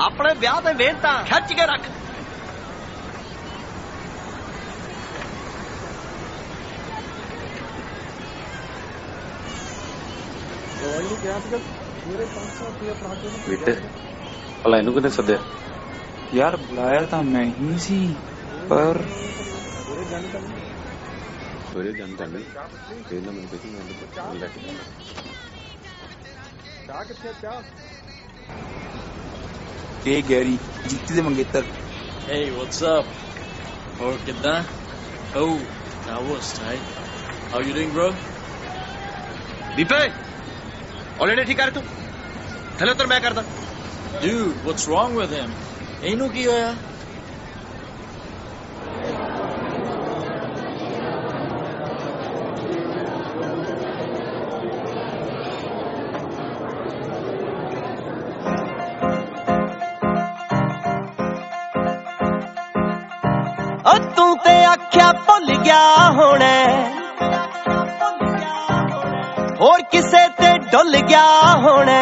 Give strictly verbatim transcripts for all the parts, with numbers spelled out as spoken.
अपने ब्याह दे वेंटा खिच के रख। बेटे भला इनू किने सद्या? यार बुलाया तो मैं ही सी पर सवेरे जानता नहीं कहना मैंने देखी मैं लेके के गैरी जीती दे मंगेतर। Hey, what's up? और कितना? Oh, that was tight. How you doing, bro? दीपे ऑलरेडी ठीक कर तू थले उतर मैं करदा। Dude, what's wrong with him? ਇਹਨੂੰ ਕੀ ਹੋਇਆ? ओ तू ते आख्या भुल गया होने और किसे ते डुल गया होने।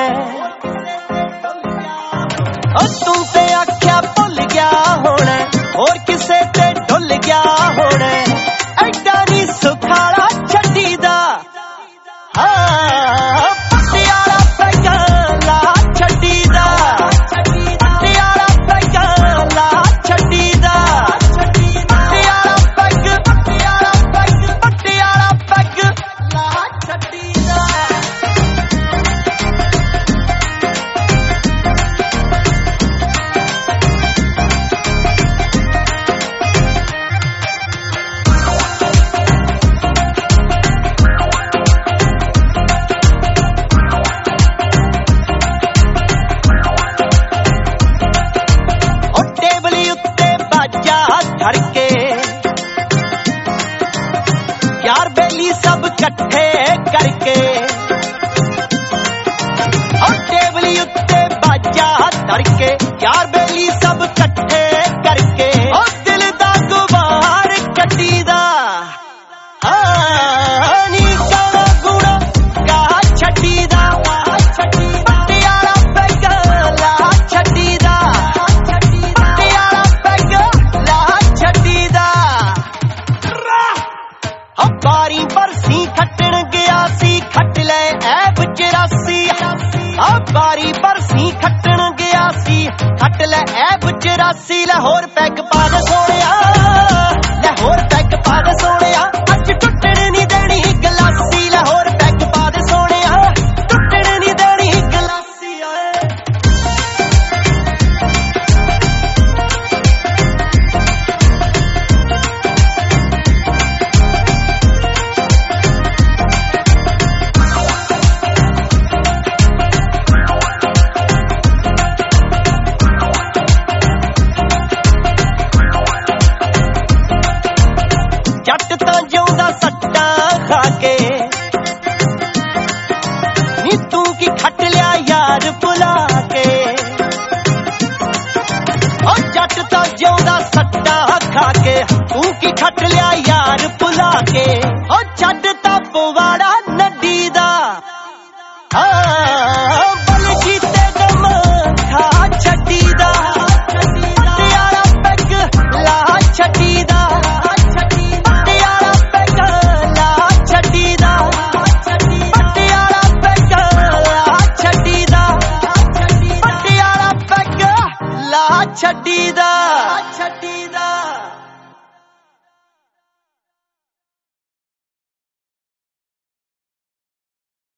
ओ तू ते आख्या भुल गया होने और किसे ते डुल गया होने। ऐडा नी सुखाला छड्डी दा हाँ पटियाला पैगाला छड्डी दा पटियाला पैगाला छड्डी दा Patiala peg Patiala peg Patiala peg ला छड्डी दा। धड़के यार बेली सब कट्ठे करके और टेबली उत्ते बाजा धड़के यार बेली सब कट्ठे करके और दिल दा गुबार कटी दा नी काला गुणा गा छड्डी दा पटियाला पैगाला छड्डी दा पटियाला पैगाला छड्डी दा। बारी बरसी खट्टन गया सी खट ले ऐब चरासी। बारी बरसी खट्टन गया सी खट ले ऐब चरासी। लाहौर पैग पा दे सोनिया लाहौर पैग पा दे सोनिया अज टुटण नी देनी गलासी। लाहौर पैग पा दे सोनिया टुटण नी देनी गलासी। जट तां जिउंदा सट्टा खा के नी तू की खट लिया यार बुला के। ओ जट तां जिउंदा सट्टा खा के तू की खट लिया यार बुला के। ओ छड्ड तां पवाड़ा नड्डी दा हाँ बल जीते दम खा छड्डी दा पटियाला पैग ला छड्डी दा पटियाला पैग ला छड्डी दा पटियाला पैग ला छड्डी दा पटियाला पैग ला छड्डी दा छड्डी दा।